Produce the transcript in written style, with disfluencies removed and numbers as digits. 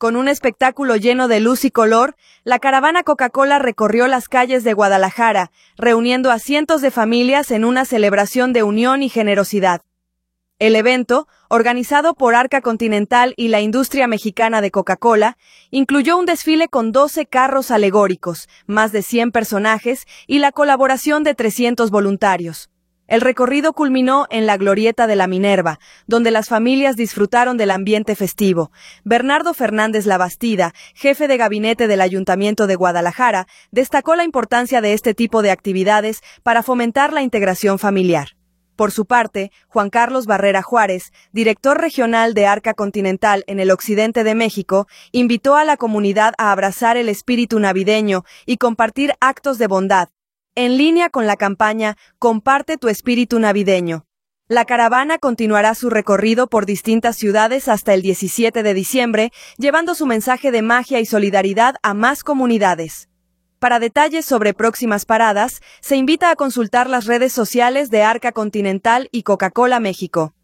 Con un espectáculo lleno de luz y color, la caravana Coca-Cola recorrió las calles de Guadalajara, reuniendo a cientos de familias en una celebración de unión y generosidad. El evento, organizado por Arca Continental y la industria mexicana de Coca-Cola, incluyó un desfile con 12 carros alegóricos, más de 100 personajes y la colaboración de 300 voluntarios. El recorrido culminó en la Glorieta de la Minerva, donde las familias disfrutaron del ambiente festivo. Bernardo Fernández Labastida, jefe de gabinete del Ayuntamiento de Guadalajara, destacó la importancia de este tipo de actividades para fomentar la integración familiar. Por su parte, Juan Carlos Barrera Juárez, director regional de Arca Continental en el occidente de México, invitó a la comunidad a abrazar el espíritu navideño y compartir actos de bondad, en línea con la campaña Comparte tu espíritu navideño. La caravana continuará su recorrido por distintas ciudades hasta el 17 de diciembre, llevando su mensaje de magia y solidaridad a más comunidades. Para detalles sobre próximas paradas, se invita a consultar las redes sociales de Arca Continental y Coca-Cola México.